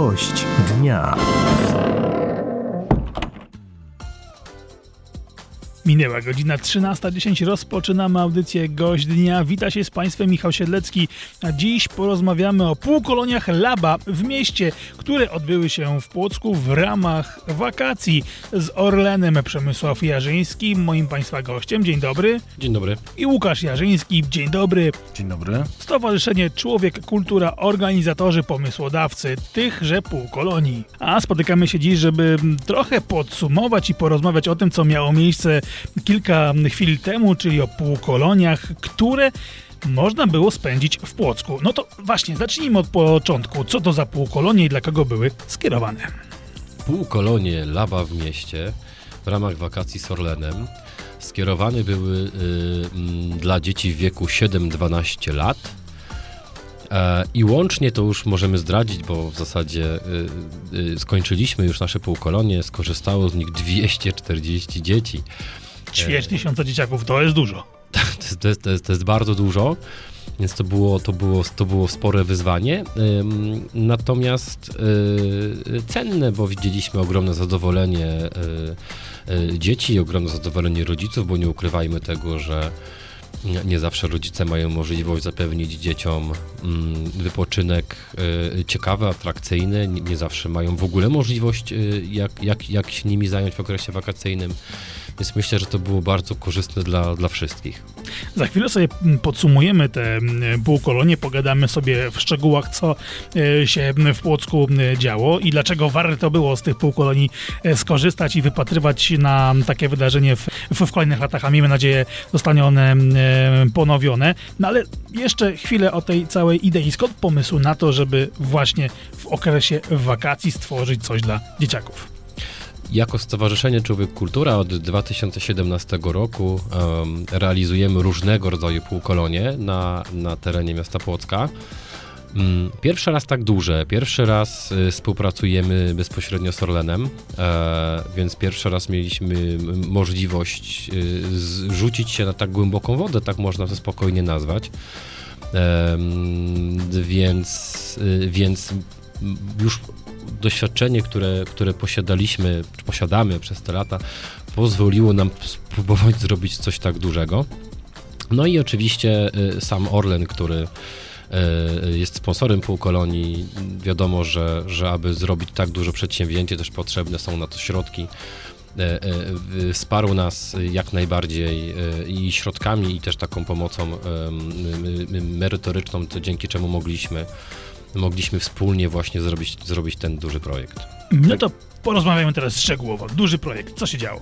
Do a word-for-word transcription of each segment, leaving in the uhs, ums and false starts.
Gość dnia. Minęła godzina trzynasta dziesięć, rozpoczynamy audycję Gość Dnia. Wita się z Państwem Michał Siedlecki, a dziś porozmawiamy o półkoloniach Laba w mieście, które odbyły się w Płocku w ramach wakacji z Orlenem. Przemysław Jarzyński, moim Państwa gościem. Dzień dobry. Dzień dobry. I Łukasz Jarzyński. Dzień dobry. Dzień dobry. Stowarzyszenie Człowiek, Kultura, organizatorzy, pomysłodawcy tychże półkolonii. A spotykamy się dziś, żeby trochę podsumować i porozmawiać o tym, co miało miejsce kilka chwil temu, czyli o półkoloniach, które można było spędzić w Płocku. No to właśnie, zacznijmy od początku. Co to za półkolonie i dla kogo były skierowane? Półkolonie Laba w mieście w ramach wakacji z Orlenem skierowane były y, y, dla dzieci w wieku siedem do dwunastu lat. E, I łącznie to już możemy zdradzić, bo w zasadzie y, y, skończyliśmy już nasze półkolonie, skorzystało z nich dwieście czterdzieści dzieci. Ćwierć tysiąca dzieciaków, to jest dużo. To jest, to, jest, to, jest, to jest bardzo dużo, więc to było, to było, to było spore wyzwanie. Ym, natomiast y, cenne, bo widzieliśmy ogromne zadowolenie y, y, dzieci, ogromne zadowolenie rodziców, bo nie ukrywajmy tego, że nie, nie zawsze rodzice mają możliwość zapewnić dzieciom mm, wypoczynek y, ciekawy, atrakcyjny, nie, nie zawsze mają w ogóle możliwość y, jak, jak, jak się nimi zająć w okresie wakacyjnym. Więc myślę, że to było bardzo korzystne dla, dla wszystkich. Za chwilę sobie podsumujemy te półkolonie, pogadamy sobie w szczegółach, co się w Płocku działo i dlaczego warto było z tych półkolonii skorzystać i wypatrywać na takie wydarzenie w, w kolejnych latach, a miejmy nadzieję, zostanie one ponowione. No ale jeszcze chwilę o tej całej idei. Skąd pomysł na to, żeby właśnie w okresie wakacji stworzyć coś dla dzieciaków? Jako Stowarzyszenie Człowiek Kultura od dwa tysiące siedemnastego roku um, realizujemy różnego rodzaju półkolonie na, na terenie miasta Płocka. Um, pierwszy raz tak duże, pierwszy raz y, współpracujemy bezpośrednio z Orlenem, e, więc pierwszy raz mieliśmy możliwość y, zrzucić się na tak głęboką wodę, tak można to spokojnie nazwać. E, więc, y, więc już doświadczenie, które, które posiadaliśmy, czy posiadamy przez te lata, pozwoliło nam spróbować zrobić coś tak dużego. No i oczywiście sam Orlen, który jest sponsorem półkolonii, wiadomo, że, że aby zrobić tak duże przedsięwzięcie, też potrzebne są na to środki. Wsparł nas jak najbardziej i środkami, i też taką pomocą merytoryczną, to dzięki czemu mogliśmy mogliśmy wspólnie właśnie zrobić, zrobić ten duży projekt. No to porozmawiamy teraz szczegółowo. Duży projekt. Co się działo?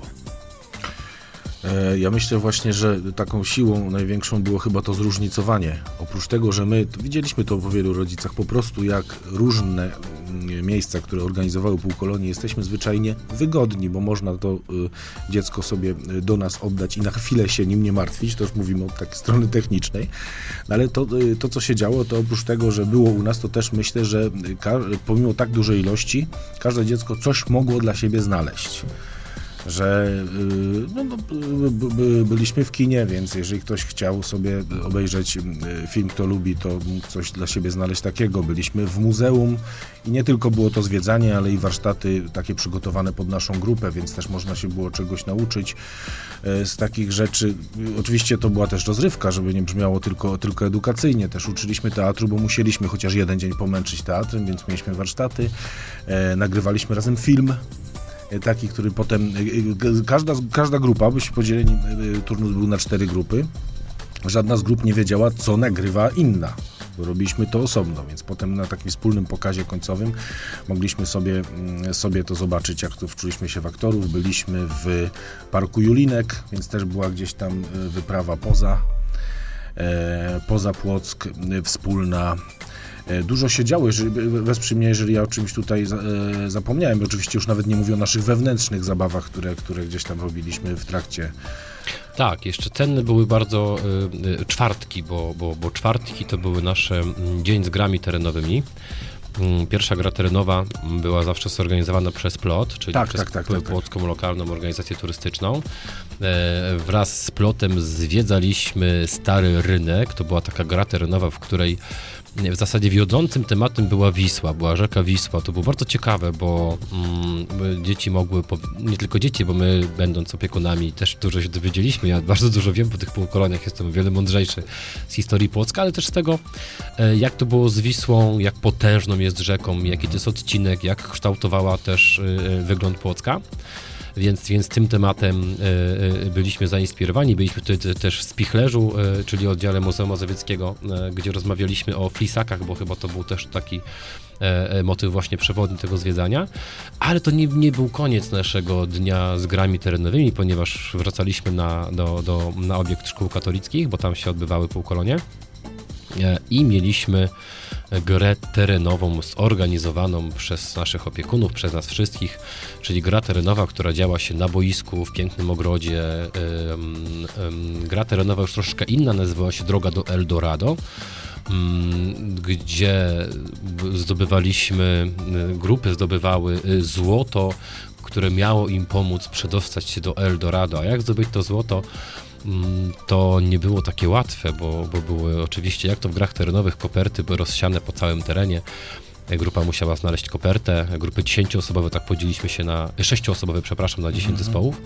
Ja myślę właśnie, że taką siłą największą było chyba to zróżnicowanie. Oprócz tego, że my widzieliśmy to po wielu rodzicach, po prostu jak różne miejsca, które organizowały półkolonie, jesteśmy zwyczajnie wygodni, bo można to dziecko sobie do nas oddać i na chwilę się nim nie martwić, to już mówimy od takiej strony technicznej. No ale to, to, co się działo, to oprócz tego, że było u nas, to też myślę, że pomimo tak dużej ilości, każde dziecko coś mogło dla siebie znaleźć. Że no, no, byliśmy w kinie, więc jeżeli ktoś chciał sobie obejrzeć film, kto lubi, to mógł coś dla siebie znaleźć takiego. Byliśmy w muzeum i nie tylko było to zwiedzanie, ale i warsztaty takie przygotowane pod naszą grupę, więc też można się było czegoś nauczyć z takich rzeczy. Oczywiście to była też rozrywka, żeby nie brzmiało tylko, tylko edukacyjnie. Też uczyliśmy teatru, bo musieliśmy chociaż jeden dzień pomęczyć teatrem, więc mieliśmy warsztaty. Nagrywaliśmy razem film. Taki, który potem, każda, każda grupa, byśmy podzieleni, turnus był na cztery grupy, żadna z grup nie wiedziała, co nagrywa inna, bo robiliśmy to osobno, więc potem na takim wspólnym pokazie końcowym mogliśmy sobie, sobie to zobaczyć, jak to wczuliśmy się w aktorów. Byliśmy w Parku Julinek, więc też była gdzieś tam wyprawa poza, poza Płock, wspólna. Dużo się działo, jeżeli, wesprzyj mnie, jeżeli ja o czymś tutaj za, e, zapomniałem. Oczywiście już nawet nie mówię o naszych wewnętrznych zabawach, które, które gdzieś tam robiliśmy w trakcie. Tak, jeszcze cenne były bardzo y, czwartki, bo, bo, bo czwartki to były nasze dzień z grami terenowymi. Pierwsza gra terenowa była zawsze zorganizowana przez Plot, czyli tak, przez tak, tak, tak, Płocką tak. Lokalną Organizację Turystyczną. E, wraz z Plotem zwiedzaliśmy Stary Rynek. To była taka gra terenowa, w której w zasadzie wiodącym tematem była Wisła, była rzeka Wisła. To było bardzo ciekawe, bo mm, dzieci mogły, nie tylko dzieci, bo my będąc opiekunami też dużo się dowiedzieliśmy. Ja bardzo dużo wiem po tych półkoloniach, jestem o wiele mądrzejszy z historii Płocka, ale też z tego, jak to było z Wisłą, jak potężną jest rzeką, jaki to jest odcinek, jak kształtowała też wygląd Płocka. Więc, więc tym tematem y, y, byliśmy zainspirowani. Byliśmy tutaj też w Spichlerzu, y, czyli oddziale Muzeum Mazowieckiego, y, gdzie rozmawialiśmy o flisakach, bo chyba to był też taki y, motyw właśnie przewodni tego zwiedzania. Ale to nie, nie był koniec naszego dnia z grami terenowymi, ponieważ wracaliśmy na, do, do, na obiekt szkół katolickich, bo tam się odbywały półkolonie. Y, I mieliśmy grę terenową zorganizowaną przez naszych opiekunów, przez nas wszystkich, czyli gra terenowa, która działa się na boisku, w pięknym ogrodzie. Gra terenowa już troszeczkę inna, nazywała się Droga do Eldorado, gdzie zdobywaliśmy, grupy zdobywały złoto, które miało im pomóc przedostać się do Eldorado. A jak zdobyć to złoto? To nie było takie łatwe, bo, bo były oczywiście, jak to w grach terenowych, koperty były rozsiane po całym terenie. Grupa musiała znaleźć kopertę, grupy dziesięcioosobowe, tak podzieliliśmy się na, sześcioosobowe, przepraszam, na dziesięć zespołów.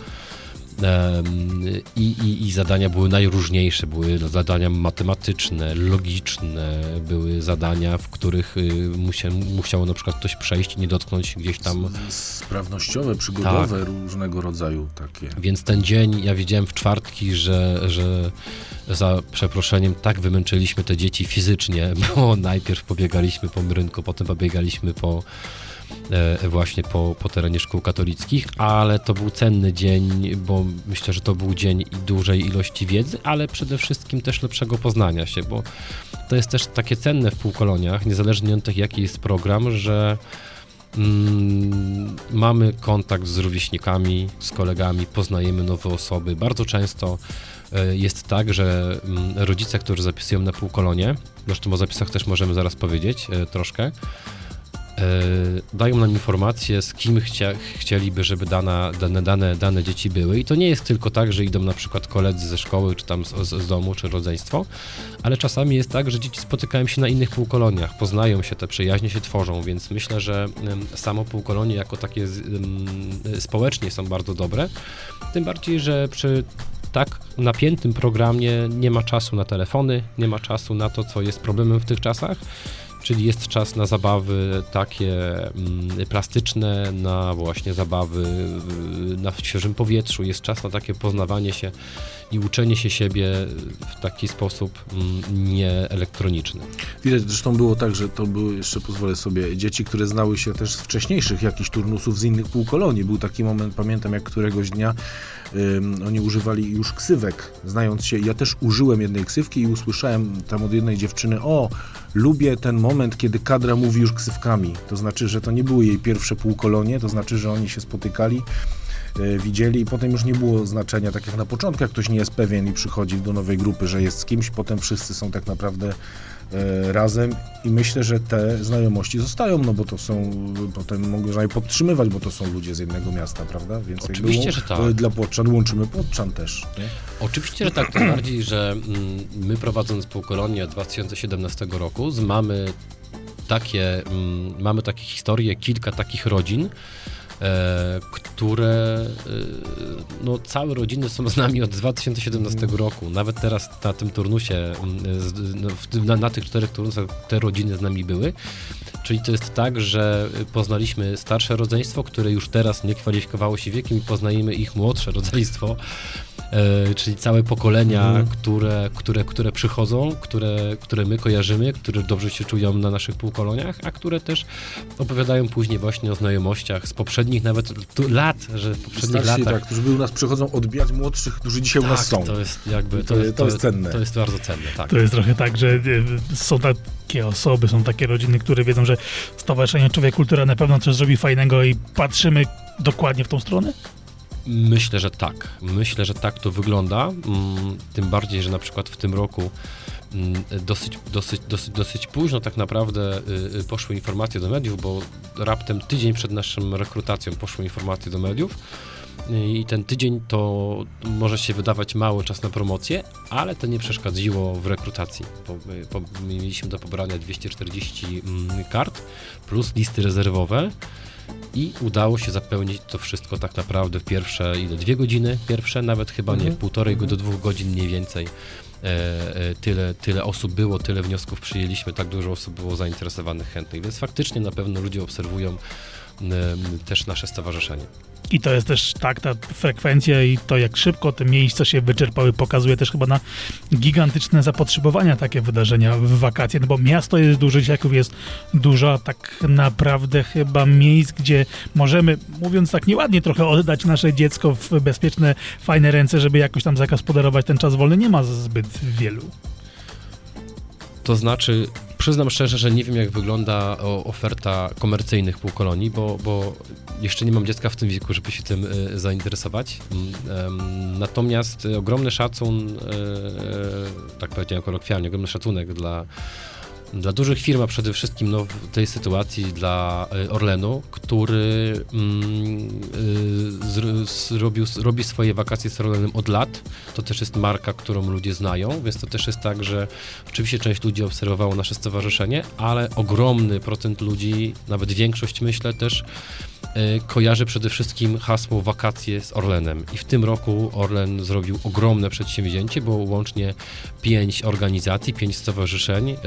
I, i, I zadania były najróżniejsze, były zadania matematyczne, logiczne, były zadania, w których musia, musiało na przykład ktoś przejść i nie dotknąć gdzieś tam... Sprawnościowe, przygodowe, tak. Różnego rodzaju takie. Więc ten dzień, ja widziałem w czwartki, że, że za przeproszeniem tak wymęczyliśmy te dzieci fizycznie, bo najpierw pobiegaliśmy po rynku, potem pobiegaliśmy po właśnie po, po terenie szkół katolickich, ale to był cenny dzień, bo myślę, że to był dzień i dużej ilości wiedzy, ale przede wszystkim też lepszego poznania się, bo to jest też takie cenne w półkoloniach, niezależnie od tego, jaki jest program, że mm, mamy kontakt z rówieśnikami, z kolegami, poznajemy nowe osoby. Bardzo często jest tak, że rodzice, którzy zapisują na półkolonie, zresztą o zapisach też możemy zaraz powiedzieć troszkę, dają nam informacje, z kim chcia, chcieliby, żeby dana, dane, dane, dane dzieci były. I to nie jest tylko tak, że idą na przykład koledzy ze szkoły, czy tam z, z domu, czy rodzeństwo, ale czasami jest tak, że dzieci spotykają się na innych półkoloniach, poznają się, te przyjaźnie się tworzą, więc myślę, że samo półkolonie jako takie społecznie są bardzo dobre. Tym bardziej, że przy tak napiętym programie nie ma czasu na telefony, nie ma czasu na to, co jest problemem w tych czasach. Czyli jest czas na zabawy takie mm, plastyczne, na właśnie zabawy na świeżym powietrzu, jest czas na takie poznawanie się i uczenie się siebie w taki sposób mm, nieelektroniczny. Widać, zresztą było tak, że to były, jeszcze pozwolę sobie, dzieci, które znały się też z wcześniejszych jakichś turnusów z innych półkolonii. Był taki moment, pamiętam, jak któregoś dnia um, oni używali już ksywek, znając się. Ja też użyłem jednej ksywki i usłyszałem tam od jednej dziewczyny: o, lubię ten moment, kiedy kadra mówi już ksywkami. To znaczy, że to nie były jej pierwsze półkolonie, to znaczy, że oni się spotykali, e, widzieli i potem już nie było znaczenia, tak jak na początku, jak ktoś nie jest pewien i przychodzi do nowej grupy, że jest z kimś, potem wszyscy są tak naprawdę e, razem i myślę, że te znajomości zostają, no bo to są, potem można je podtrzymywać, bo to są ludzie z jednego miasta, prawda? Więc oczywiście, jakby, że tak. Dla Płoczan łączymy Płoczan też. Nie? Oczywiście, że tak, tym bardziej, że mm, my prowadząc półkolonię od dwa tysiące siedemnastego roku mamy takie, mm, mamy takie historie, kilka takich rodzin, e, które e, no całe rodziny są z nami od dwa tysiące siedemnastego roku. Nawet teraz na tym turnusie, no, w, na, na tych czterech turnusach te rodziny z nami były. Czyli to jest tak, że poznaliśmy starsze rodzeństwo, które już teraz nie kwalifikowało się wiekiem i poznajemy ich młodsze rodzeństwo. E, czyli całe pokolenia, mm. które, które, które przychodzą, które, które my kojarzymy, które dobrze się czują na naszych półkoloniach, a które też opowiadają później właśnie o znajomościach z poprzednich nawet tu, lat, że w poprzednich Starsi, latach. Tak, którzy u nas przychodzą odbijać młodszych, którzy dzisiaj tak, u nas są. to jest jakby, to, to, jest, to jest cenne. To jest bardzo cenne, tak. To jest trochę tak, że są takie osoby, są takie rodziny, które wiedzą, że Stowarzyszenie Człowiek Kultura na pewno coś zrobi fajnego i patrzymy dokładnie w tą stronę? Myślę, że tak. Myślę, że tak to wygląda. Tym bardziej, że na przykład w tym roku dosyć, dosyć, dosyć, dosyć późno tak naprawdę poszły informacje do mediów, bo raptem tydzień przed naszą rekrutacją poszły informacje do mediów, i ten tydzień to może się wydawać mały czas na promocję, ale to nie przeszkadziło w rekrutacji, bo my, bo my mieliśmy do pobrania dwieście czterdzieści kart plus listy rezerwowe i udało się zapełnić to wszystko tak naprawdę w pierwsze, ile, dwie godziny pierwsze, nawet chyba nie, w półtorej do dwóch godzin mniej więcej. E, e, tyle, tyle osób było, tyle wniosków przyjęliśmy, tak dużo osób było zainteresowanych, chętnych, więc faktycznie na pewno ludzie obserwują e, też nasze stowarzyszenie. I to jest też tak, ta frekwencja i to, jak szybko te miejsca się wyczerpały, pokazuje też chyba na gigantyczne zapotrzebowania takie wydarzenia w wakacje, no bo miasto jest duże, dzieciaków jest dużo, tak naprawdę chyba miejsc, gdzie możemy, mówiąc tak nieładnie, trochę oddać nasze dziecko w bezpieczne, fajne ręce, żeby jakoś tam zagospodarować ten czas wolny, nie ma zbyt wielu. To znaczy, przyznam szczerze, że nie wiem, jak wygląda oferta komercyjnych półkolonii, bo, bo jeszcze nie mam dziecka w tym wieku, żeby się tym y, zainteresować. Um, natomiast ogromny szacun, y, y, tak powiedziałem kolokwialnie, ogromny szacunek dla, dla dużych firm, a przede wszystkim no, w tej sytuacji dla Orlenu, który mm, y, zrobił, robi swoje wakacje z Orlenem od lat. To też jest marka, którą ludzie znają, więc to też jest tak, że oczywiście część ludzi obserwowało nasze stowarzyszenie, ale ogromny procent ludzi, nawet większość myślę też, y, kojarzy przede wszystkim hasło wakacje z Orlenem. I w tym roku Orlen zrobił ogromne przedsięwzięcie, bo łącznie pięć organizacji, pięć stowarzyszeń y,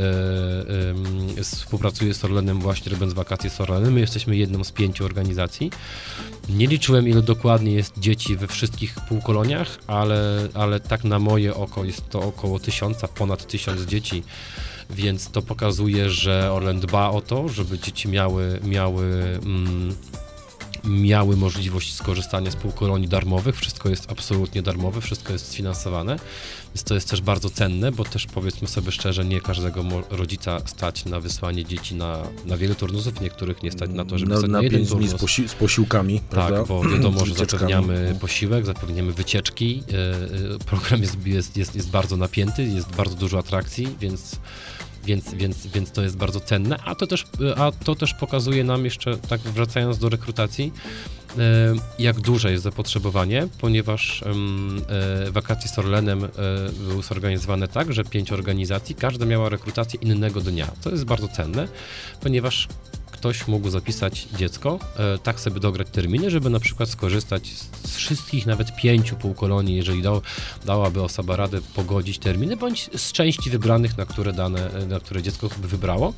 y, y, współpracuje z Orlenem właśnie robiąc wakacje z Orlenem. My jesteśmy jedną z pięciu organizacji. Nie liczyłem, ile dokładnie jest dzieci we wszystkich półkoloniach, ale, ale tak na moje oko jest to około tysiąca, ponad tysiąc dzieci, więc to pokazuje, że Orlen dba o to, żeby dzieci miały, miały, mm, miały możliwość skorzystania z półkolonii darmowych. Wszystko jest absolutnie darmowe, wszystko jest sfinansowane, więc to jest też bardzo cenne, bo też powiedzmy sobie szczerze, nie każdego rodzica stać na wysłanie dzieci na, na wiele turnusów, niektórych nie stać na to, żeby na, stać na, na jeden pięć dni turnus. z, posi- z posiłkami, prawda? Tak, bo wiadomo, że zapewniamy posiłek, zapewniamy wycieczki, program jest, jest, jest, jest bardzo napięty, jest bardzo dużo atrakcji, więc Więc, więc, więc to jest bardzo cenne, a to, też, a to też pokazuje nam jeszcze, tak wracając do rekrutacji, jak duże jest zapotrzebowanie, ponieważ wakacje z Orlenem były zorganizowane tak, że pięć organizacji, każda miała rekrutację innego dnia. To jest bardzo cenne, ponieważ ktoś mógł zapisać dziecko, tak sobie dograć terminy, żeby na przykład skorzystać z wszystkich, nawet pięciu półkolonii, jeżeli dał, dałaby osoba radę pogodzić terminy, bądź z części wybranych, na które dane, na które dziecko by wybrało.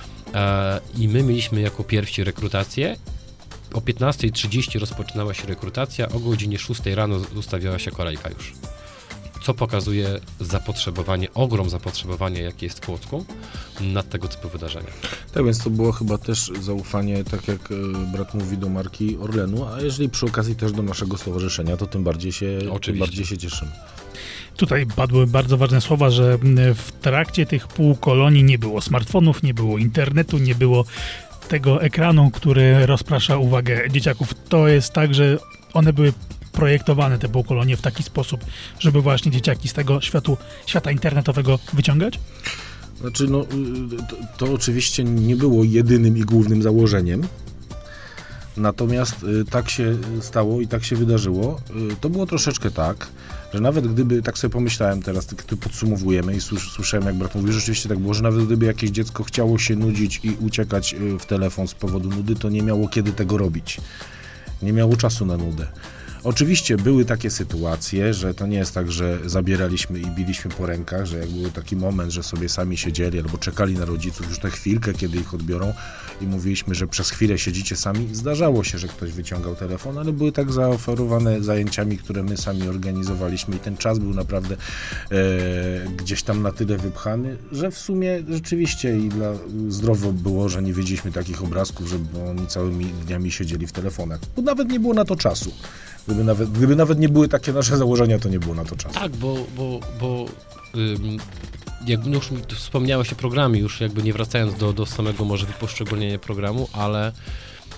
I my mieliśmy jako pierwsi rekrutację. O piętnasta trzydzieści rozpoczynała się rekrutacja, o godzinie szóstej rano ustawiała się kolejka już. Co pokazuje zapotrzebowanie, ogrom zapotrzebowania, jakie jest w Płocku na tego typu wydarzenia. Tak więc to było chyba też zaufanie, tak jak brat mówi, do marki Orlenu, a jeżeli przy okazji też do naszego stowarzyszenia, to tym bardziej się, tym bardziej się cieszymy. Tutaj padły bardzo ważne słowa, że w trakcie tych półkolonii nie było smartfonów, nie było internetu, nie było tego ekranu, który rozprasza uwagę dzieciaków. To jest tak, że one były projektowane, te półkolonie, w taki sposób, żeby właśnie dzieciaki z tego światu, świata internetowego wyciągać? Znaczy, no, to, to oczywiście nie było jedynym i głównym założeniem. Natomiast y, tak się stało i tak się wydarzyło. Y, to było troszeczkę tak, że nawet gdyby, tak sobie pomyślałem teraz, tak to podsumowujemy i słys- słyszałem, jak brat mówi, rzeczywiście tak było, że nawet gdyby jakieś dziecko chciało się nudzić i uciekać y, w telefon z powodu nudy, to nie miało kiedy tego robić. Nie miało czasu na nudę. Oczywiście były takie sytuacje, że to nie jest tak, że zabieraliśmy i biliśmy po rękach, że jak był taki moment, że sobie sami siedzieli albo czekali na rodziców już tę chwilkę, kiedy ich odbiorą i mówiliśmy, że przez chwilę siedzicie sami. Zdarzało się, że ktoś wyciągał telefon, ale były tak zaoferowane zajęciami, które my sami organizowaliśmy i ten czas był naprawdę e, gdzieś tam na tyle wypchany, że w sumie rzeczywiście i dla, zdrowo było, że nie wiedzieliśmy takich obrazków, żeby oni całymi dniami siedzieli w telefonach, bo nawet nie było na to czasu. Gdyby nawet, gdyby nawet nie były takie nasze założenia, to nie było na to czasu. Tak, bo, bo, bo ym, jak już wspomniałeś o programie, już jakby nie wracając do, do samego może wyposzczególnienia programu, ale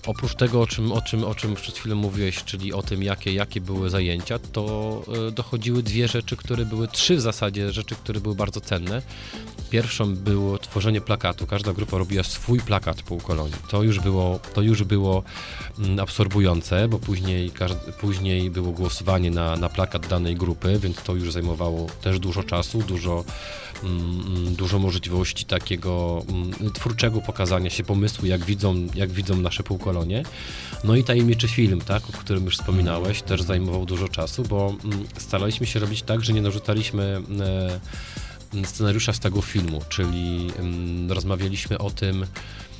oprócz tego, o czym, o, czym, o czym przed chwilą mówiłeś, czyli o tym, jakie, jakie były zajęcia, to y, dochodziły dwie rzeczy, które były, trzy w zasadzie rzeczy, które były bardzo cenne. Pierwszą było tworzenie plakatu. Każda grupa robiła swój plakat półkolonii. To już było, to już było mm, absorbujące, bo później, każdy, później było głosowanie na, na plakat danej grupy, więc to już zajmowało też dużo czasu, dużo, mm, dużo możliwości takiego mm, twórczego pokazania się pomysłu, jak widzą, jak widzą nasze półkolonie. No i tajemniczy film, tak, o którym już wspominałeś, też zajmował dużo czasu, bo mm, staraliśmy się robić tak, że nie narzucaliśmy e, scenariusza z tego filmu, czyli um, rozmawialiśmy o tym, e,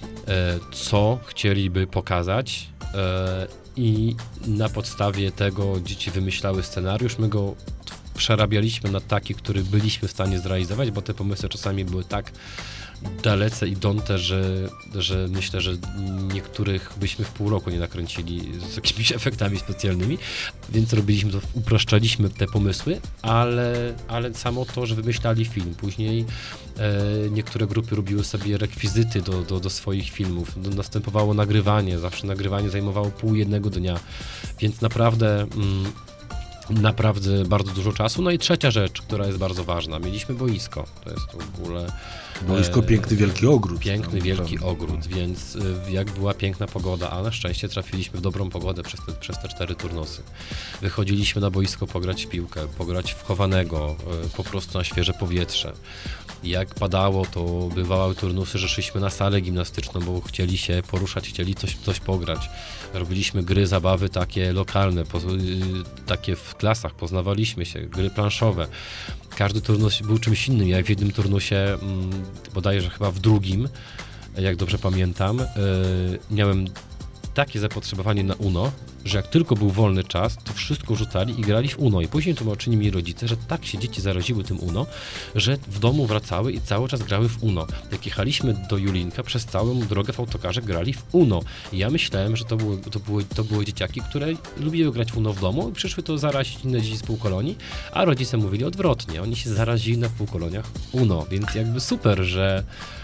co chcieliby pokazać e, i na podstawie tego dzieci wymyślały scenariusz, my go przerabialiśmy na taki, który byliśmy w stanie zrealizować, bo te pomysły czasami były tak dalece idące, że, że myślę, że niektórych byśmy w pół roku nie nakręcili z jakimiś efektami specjalnymi, więc robiliśmy to, upraszczaliśmy te pomysły, ale, ale samo to, że wymyślali film. Później e, niektóre grupy robiły sobie rekwizyty do, do, do swoich filmów, do, następowało nagrywanie, zawsze nagrywanie zajmowało pół jednego dnia, więc naprawdę mm, naprawdę bardzo dużo czasu. No i trzecia rzecz, która jest bardzo ważna. Mieliśmy boisko. To jest w ogóle... Boisko, piękny, wielki ogród. Piękny, tam, wielki tam. ogród, więc jak była piękna pogoda, a na szczęście trafiliśmy w dobrą pogodę przez te, przez te cztery turnusy. Wychodziliśmy na boisko pograć w piłkę, pograć w chowanego, po prostu na świeże powietrze. Jak padało, to bywały turnusy, że szliśmy na salę gimnastyczną, bo chcieli się poruszać, chcieli coś, coś pograć. Robiliśmy gry, zabawy takie lokalne, po, takie w klasach, poznawaliśmy się, gry planszowe. Każdy turnus był czymś innym. Ja w jednym turnusie, bodajże chyba w drugim, jak dobrze pamiętam, miałem takie zapotrzebowanie na Uno, że jak tylko był wolny czas, to wszystko rzucali i grali w Uno. I później tłumaczyli mi rodzice, że tak się dzieci zaraziły tym Uno, że w domu wracały i cały czas grały w Uno. Jak jechaliśmy do Julinka, przez całą drogę w autokarze grali w Uno. I ja myślałem, że to były, to były, to były dzieciaki, które lubiły grać w Uno w domu i przyszły to zarazić inne dzieci z półkolonii, a rodzice mówili odwrotnie. Oni się zarazili na półkoloniach Uno, więc jakby super, że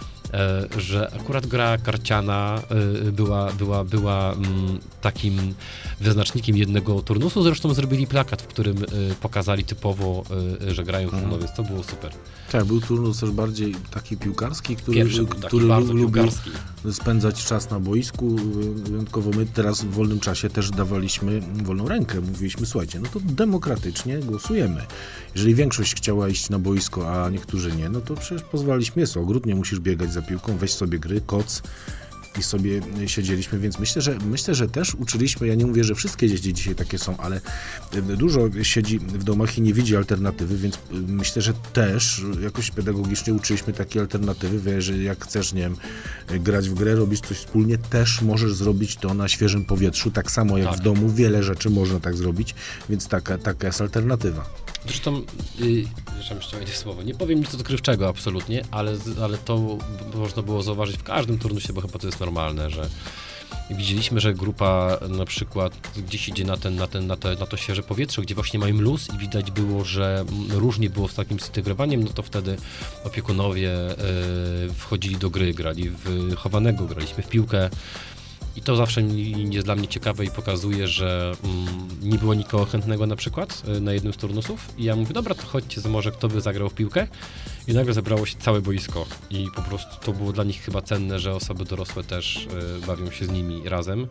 że akurat gra karciana była, była, była takim wyznacznikiem jednego turnusu. Zresztą zrobili plakat, w którym pokazali typowo, że grają w Uno, więc to było super. Tak, był turnus też bardziej taki piłkarski, który, Pierwszy, który bardzo lubił piłkarski. spędzać czas na boisku. Wyjątkowo my teraz w wolnym czasie też dawaliśmy wolną rękę. Mówiliśmy, słuchajcie, no to demokratycznie głosujemy. Jeżeli większość chciała iść na boisko, a niektórzy nie, no to przecież pozwalaliśmy, jest ogród, nie musisz biegać za piłką, weź sobie gry, koc i sobie siedzieliśmy, więc myślę, że myślę, że też uczyliśmy, ja nie mówię, że wszystkie dzieci dzisiaj takie są, ale dużo siedzi w domach i nie widzi alternatywy, więc myślę, że też jakoś pedagogicznie uczyliśmy takie alternatywy, że jak chcesz, nie wiem, grać w grę, robić coś wspólnie, też możesz zrobić to na świeżym powietrzu, tak samo jak tak. w domu, wiele rzeczy można tak zrobić, więc taka, taka jest alternatywa. Zresztą, yy, zresztą jeszcze wejdę w słowo, nie powiem nic odkrywczego absolutnie, ale, ale to można było zauważyć w każdym turnusie, bo chyba to jest normalne, że widzieliśmy, że grupa na przykład gdzieś idzie na, ten, na, ten, na, te, na to świeże powietrze, gdzie właśnie mają luz i widać było, że różnie było z takim zintegrowaniem, no to wtedy opiekunowie yy, wchodzili do gry, grali w chowanego, graliśmy w piłkę. I to zawsze jest dla mnie ciekawe i pokazuje, że mm, nie było nikogo chętnego na przykład na jednym z turnusów i ja mówię, dobra, to chodźcie, może kto by zagrał w piłkę i nagle zebrało się całe boisko i po prostu to było dla nich chyba cenne, że osoby dorosłe też y, bawią się z nimi razem.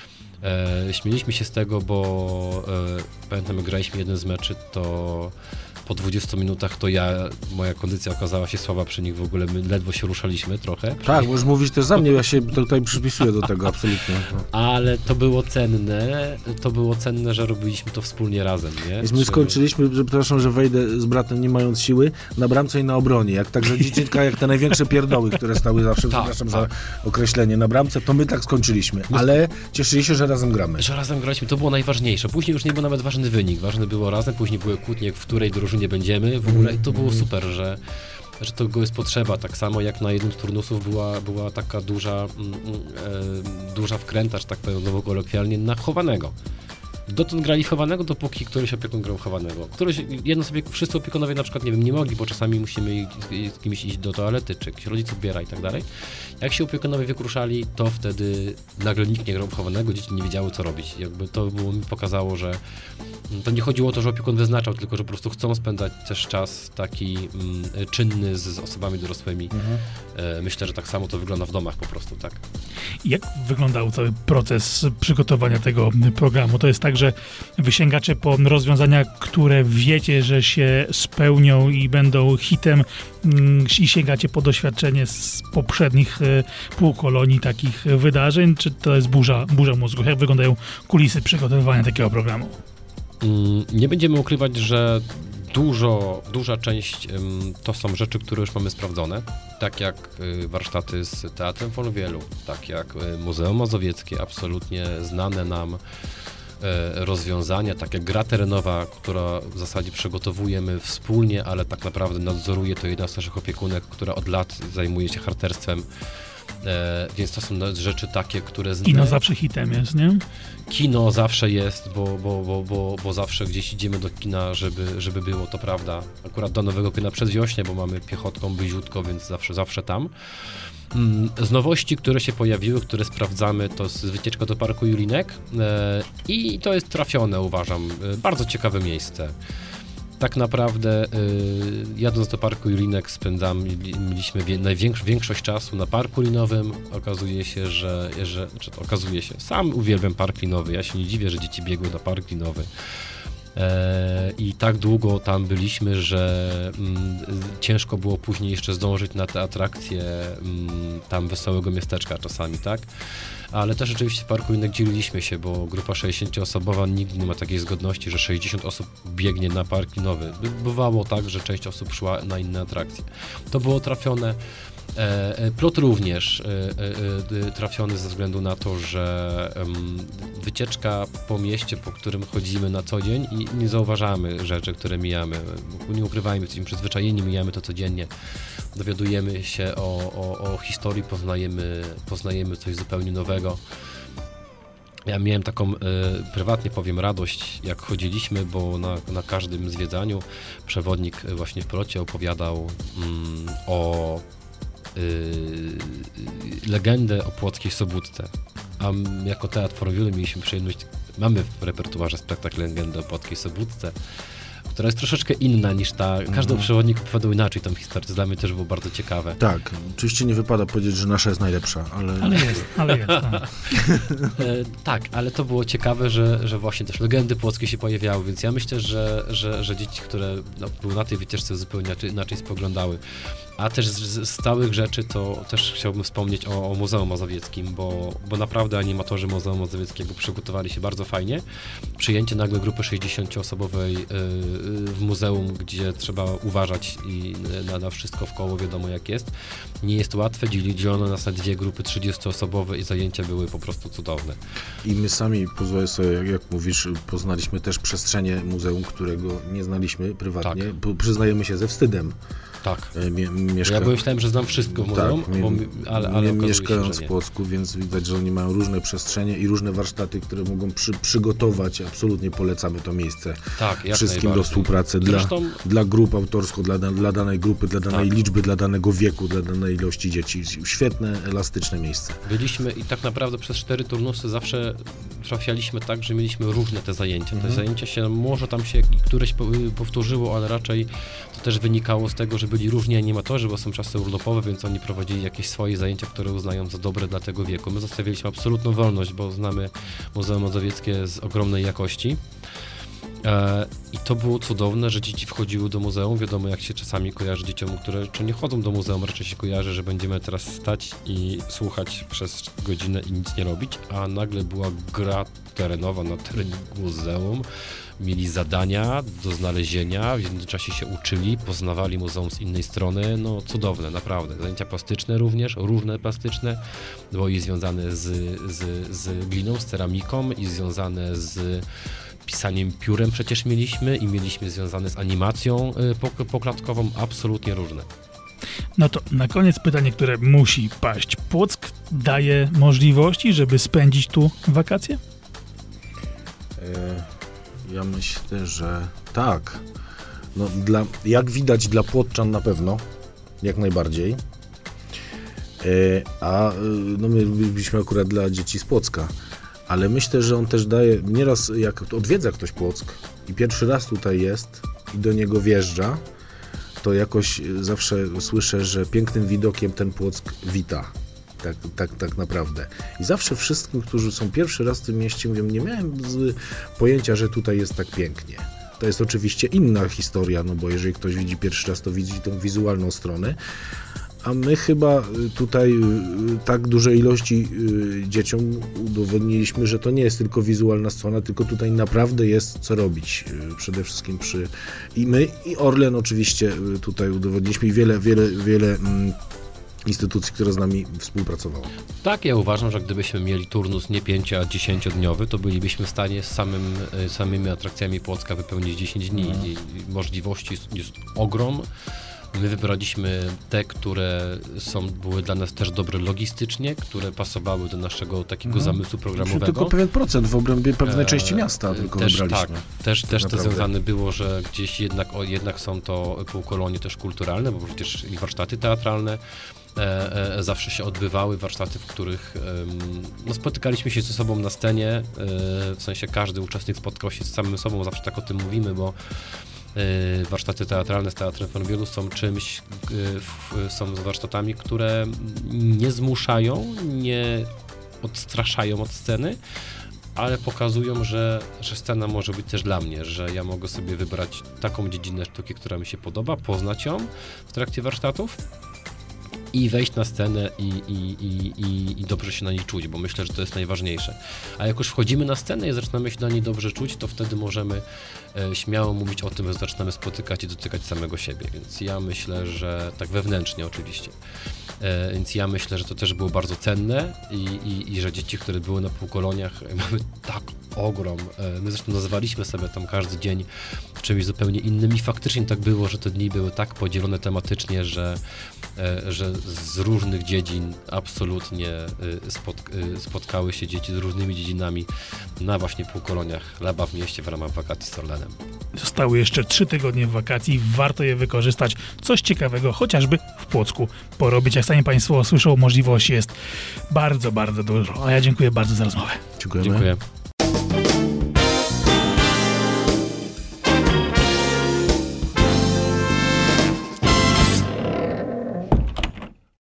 E, śmieliśmy się z tego, bo e, pamiętam, jak graliśmy jeden z meczy, to po dwudziestu minutach to ja, moja kondycja okazała się słaba przy nich w ogóle, my ledwo się ruszaliśmy trochę. Tak, możesz mówić też za mnie, ja się tutaj przypisuję do tego, absolutnie. Ale to było cenne, to było cenne, że robiliśmy to wspólnie razem, nie? Więc my Czy... skończyliśmy, że, przepraszam, że wejdę z bratem nie mając siły, na bramce i na obronie, jak także dzieciętka, jak te największe pierdoły, które stały zawsze, tak, przepraszam tak. za określenie, na bramce, to my tak skończyliśmy, ale cieszyli się, że razem gramy. Że razem graliśmy, to było najważniejsze. Później już nie był nawet ważny wynik, ważny było razem, później były kłótnie, w której drużynie będziemy, w ogóle to było super, że, że tego jest potrzeba, tak samo jak na jednym z turnusów była, była taka duża, mm, e, duża wkręta, że tak powiem, no kolokwialnie, na chowanego. Dotąd grali w chowanego, dopóki któryś opiekun grał w chowanego. Któryś, jedno sobie, wszyscy opiekunowie na przykład, nie wiem, nie mogli, bo czasami musimy z kimś iść do toalety, czy jakiś rodzic odbiera i tak dalej. Jak się opiekunowie wykruszali, to wtedy nagle nikt nie grał w chowanego, dzieci nie wiedziały, co robić. Jakby to było, mi pokazało, że to nie chodziło o to, że opiekun wyznaczał, tylko że po prostu chcą spędzać też czas taki mm, czynny z, z osobami dorosłymi. Mhm. E, myślę, że tak samo to wygląda w domach po prostu, tak. Jak wyglądał cały proces przygotowania tego programu? To jest tak, że wy sięgacie po rozwiązania, które wiecie, że się spełnią i będą hitem i sięgacie po doświadczenie z poprzednich półkolonii takich wydarzeń, czy to jest burza, burza mózgu? Jak wyglądają kulisy przygotowywania takiego programu? Nie będziemy ukrywać, że dużo, duża część to są rzeczy, które już mamy sprawdzone, tak jak warsztaty z Teatrem von Wielu, tak jak Muzeum Mazowieckie, absolutnie znane nam rozwiązania, tak jak gra terenowa, która w zasadzie przygotowujemy wspólnie, ale tak naprawdę nadzoruje to jedna z naszych opiekunek, która od lat zajmuje się harcerstwem. E, więc to są rzeczy takie, które... Zna... Kino zawsze hitem jest, nie? Kino zawsze jest, bo, bo, bo, bo, bo zawsze gdzieś idziemy do kina, żeby, żeby było, to prawda. Akurat do nowego kina przedwiośnie, bo mamy Piechotką, Byziutko, więc zawsze, zawsze tam. Z nowości, które się pojawiły, które sprawdzamy, to jest wycieczka do Parku Julinek e, i to jest trafione, uważam. Bardzo ciekawe miejsce. Tak naprawdę y, jadąc do Parku Julinek spędzam, mieliśmy wie, największą większość czasu na parku linowym. Okazuje się, że, że znaczy, okazuje się, sam uwielbiam park linowy. Ja się nie dziwię, że dzieci biegły na park linowy. E, I tak długo tam byliśmy, że mm, ciężko było później jeszcze zdążyć na te atrakcje mm, tam Wesołego Miasteczka czasami, tak? Ale też rzeczywiście w Parku Julinek dzieliliśmy się, bo grupa sześćdziesięcioosobowa nigdy nie ma takiej zgodności, że sześćdziesiąt osób biegnie na park linowy. Bywało tak, że część osób szła na inne atrakcje. To było trafione. E, plot również e, e, trafiony ze względu na to, że e, wycieczka po mieście, po którym chodzimy na co dzień i nie zauważamy rzeczy, które mijamy. Nie ukrywajmy, jesteśmy przyzwyczajeni, mijamy to codziennie. Dowiadujemy się o, o, o historii, poznajemy, poznajemy coś zupełnie nowego. Ja miałem taką, e, prywatnie powiem, radość, jak chodziliśmy, bo na, na każdym zwiedzaniu przewodnik właśnie w plocie opowiadał mm, o y, legendę o Płockiej Sobótce. A jako Teatr von Wielu mieliśmy przyjemność, mamy w repertuarze spektakl Legendę o Płockiej Sobótce, która jest troszeczkę inna niż ta, każdy mm. przewodnik opowiadał inaczej tą historię, to dla mnie też było bardzo ciekawe. Tak, oczywiście nie wypada powiedzieć, że nasza jest najlepsza, ale... Ale jest, ale jest. Tak. e, tak, ale to było ciekawe, że, że właśnie też legendy płockie się pojawiały, więc ja myślę, że, że, że dzieci, które no, były na tej wycieczce zupełnie inaczej, inaczej spoglądały. A też z, z stałych rzeczy to też chciałbym wspomnieć o, o Muzeum Mazowieckim, bo, bo naprawdę animatorzy Muzeum Mazowieckiego przygotowali się bardzo fajnie. Przyjęcie nagle grupy sześćdziesięcioosobowej yy, w muzeum, gdzie trzeba uważać i na, na wszystko w koło, wiadomo jak jest. Nie jest łatwe, dzielono nas na dwie grupy trzydziestoosobowe i zajęcia były po prostu cudowne. I my sami, pozwolę sobie, jak, jak mówisz, poznaliśmy też przestrzenie muzeum, którego nie znaliśmy prywatnie. Tak. Przyznajemy się ze wstydem. Tak. Mie- mieszka... Ja myślałem, że znam wszystko w muzeum, tak, bo mi, ale, ale mie- mieszkając się, w Płocku, więc widać, że oni mają różne przestrzenie i różne warsztaty, które mogą przy, przygotować. Absolutnie polecamy to miejsce tak, jak wszystkim do współpracy Zresztą... dla, dla grup autorsko, dla, dla danej grupy, dla danej tak. liczby, dla danego wieku, dla danej ilości dzieci. Świetne, elastyczne miejsce. Byliśmy i tak naprawdę przez cztery turnusy zawsze trafialiśmy tak, że mieliśmy różne te zajęcia. Mhm. Te zajęcia się, może tam się któreś powtórzyło, ale raczej to też wynikało z tego, że byli różni animatorzy, bo są czasy urlopowe, więc oni prowadzili jakieś swoje zajęcia, które uznają za dobre dla tego wieku. My zostawiliśmy absolutną wolność, bo znamy Muzeum Mazowieckie z ogromnej jakości. E, I to było cudowne, że dzieci wchodziły do muzeum. Wiadomo, jak się czasami kojarzy dzieciom, które jeszcze nie chodzą do muzeum, raczej się kojarzy, że będziemy teraz stać i słuchać przez godzinę i nic nie robić, a nagle była gra terenowa na terenie muzeum. Mieli zadania do znalezienia, w międzyczasie się uczyli, poznawali muzeum z innej strony, no cudowne, naprawdę. Zajęcia plastyczne również, różne plastyczne, bo i związane z, z, z gliną, z ceramiką, i związane z pisaniem piórem przecież mieliśmy, i mieliśmy związane z animacją poklatkową, absolutnie różne. No to na koniec pytanie, które musi paść. Płock daje możliwości, żeby spędzić tu wakacje? Ja myślę, że tak. No, dla, jak widać dla płotczan na pewno, jak najbardziej. A no my byliśmy akurat dla dzieci z Płocka. Ale myślę, że on też daje, nieraz jak odwiedza ktoś Płock i pierwszy raz tutaj jest i do niego wjeżdża, to jakoś zawsze słyszę, że pięknym widokiem ten Płock wita. Tak, tak, tak naprawdę. I zawsze wszystkim, którzy są pierwszy raz w tym mieście, mówią, nie miałem z pojęcia, że tutaj jest tak pięknie. To jest oczywiście inna historia, no bo jeżeli ktoś widzi pierwszy raz, to widzi tą wizualną stronę, a my chyba tutaj tak dużej ilości dzieciom udowodniliśmy, że to nie jest tylko wizualna strona, tylko tutaj naprawdę jest co robić. Przede wszystkim przy... I my, i Orlen oczywiście tutaj udowodniliśmy i wiele, wiele, wiele instytucji, które z nami współpracowały. Tak, ja uważam, że gdybyśmy mieli turnus nie pięcio, a dziesięciodniowy, to bylibyśmy w stanie z samym, samymi atrakcjami Płocka wypełnić dziesięć dni. Mhm. I możliwości jest, jest ogrom. My wybraliśmy te, które są, były dla nas też dobre logistycznie, które pasowały do naszego takiego mhm. zamysłu programowego. Tylko pewien procent w obrębie pewnej części miasta e, tylko też, wybraliśmy. Tak, też, tak też to związane było, że gdzieś jednak, o, jednak są to półkolonie też kulturalne, bo przecież i warsztaty teatralne e, e, zawsze się odbywały, warsztaty, w których e, no, spotykaliśmy się ze sobą na scenie, e, w sensie każdy uczestnik spotkał się z samym sobą, zawsze tak o tym mówimy, bo warsztaty teatralne z Teatrem Fonwielu są czymś, są warsztatami, które nie zmuszają, nie odstraszają od sceny, ale pokazują, że, że scena może być też dla mnie, że ja mogę sobie wybrać taką dziedzinę sztuki, która mi się podoba, poznać ją w trakcie warsztatów i wejść na scenę i, i, i, i, i dobrze się na niej czuć, bo myślę, że to jest najważniejsze. A jak już wchodzimy na scenę i zaczynamy się na niej dobrze czuć, to wtedy możemy e, śmiało mówić o tym, że zaczynamy spotykać i dotykać samego siebie. Więc ja myślę, że tak wewnętrznie oczywiście. E, więc ja myślę, że to też było bardzo cenne i, i, i że dzieci, które były na półkoloniach, mamy tak ogrom. E, my zresztą nazwaliśmy sobie tam każdy dzień czymś zupełnie innym i faktycznie tak było, że te dni były tak podzielone tematycznie, że, e, że z różnych dziedzin absolutnie spotk- spotkały się dzieci z różnymi dziedzinami na właśnie półkoloniach Laba w mieście w ramach wakacji z Orlenem. Zostały jeszcze trzy tygodnie wakacji, warto je wykorzystać. Coś ciekawego, chociażby w Płocku porobić. Jak sami Państwo słyszą, możliwości jest bardzo, bardzo dużo. A ja dziękuję bardzo za rozmowę. Dziękujemy. Dziękuję.